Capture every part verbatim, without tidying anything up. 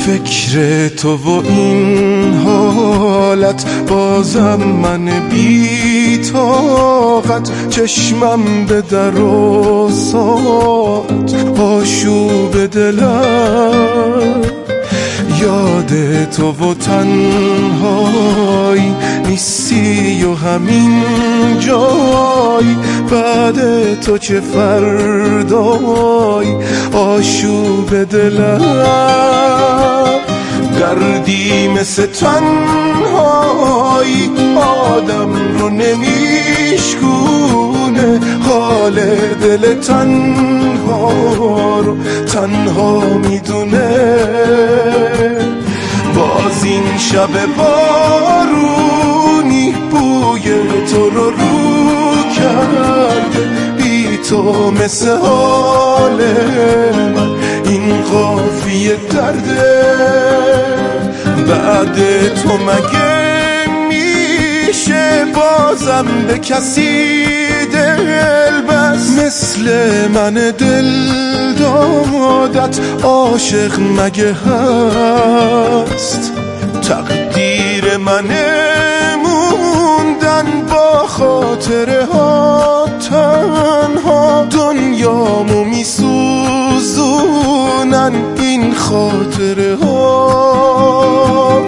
فکر تو و این حالت بازم من بی طاقت، چشمم به در و ساعت آشوب دلم. یاد تو و تنهایی نیستی و همین جایی، بعد تو چه فردایی آشوب دلم. دردی مثل تنهایی آدم رو نمیشکونه، حال دل تنها رو تنها میدونه. باز این شب بارونی بوی تو رو رو کرده، بی تو مثل حال من این قافیه درده. بعد تو مگه میشه بازم به کسی دل بس، مثل من دل دادت عاشق مگه هست؟ تقدیر منه موندن با خاطره ها تنها، دنیامو میسوزونن این خاطره ها.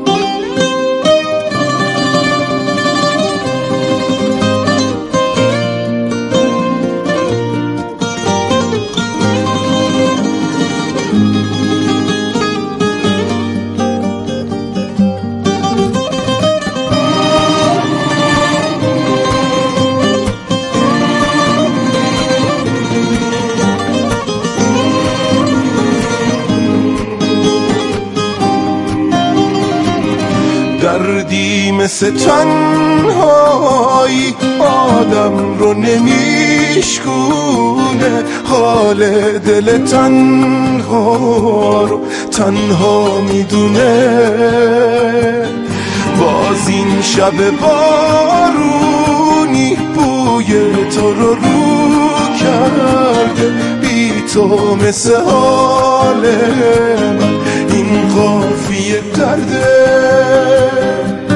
دردی مثل تنهایی آدم رو نمیشکونه، حال دل تنها رو تنها میدونه. باز این شب بارونی بوی تو رو رو کرده، بی تو مثل حال من این قافیه درده.